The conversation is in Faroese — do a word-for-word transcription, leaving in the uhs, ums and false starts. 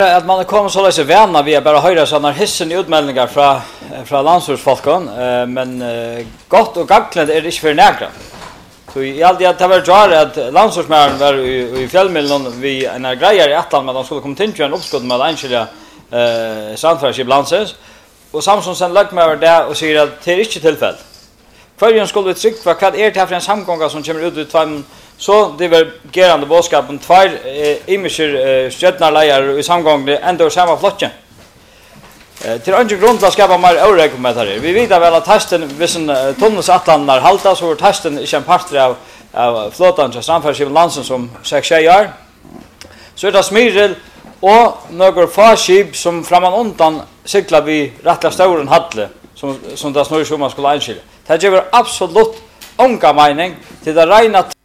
Att man kommer så läsa vänner vi bara höra såna hissen utmeldingar från från landsortsfolken eh, men eh, gott och gackligt är det inte för nägra. Så i allt det var jar att landsortsmären var i, i fjällmillen vi en grejer i attan men de skulle komma till en uppskott med enskilda eh samfärdsskip landses och Samson sen lagt mig över det och säger att det är inte tillfälle. Förrän skulle vi trycka vad kan är det för en samgånga som kommer ut ut två så det var gerande boskapen två eh, imager eh, stjärnarlejer i samgång det ändå samma flotte. Eh, till andra grund att skapa mer överräck med det här. Vi vet väl att testen vissen uh, tunnels atlanar halta så testen är en part av av flottan till samfärdsskip landsen som sex tjejer. Så är det smyrel och några farskip som framan undan cyklar vi rätta stora halle som som det snurrar som man skulle anskilja. Det ger absolut onka mening till det rena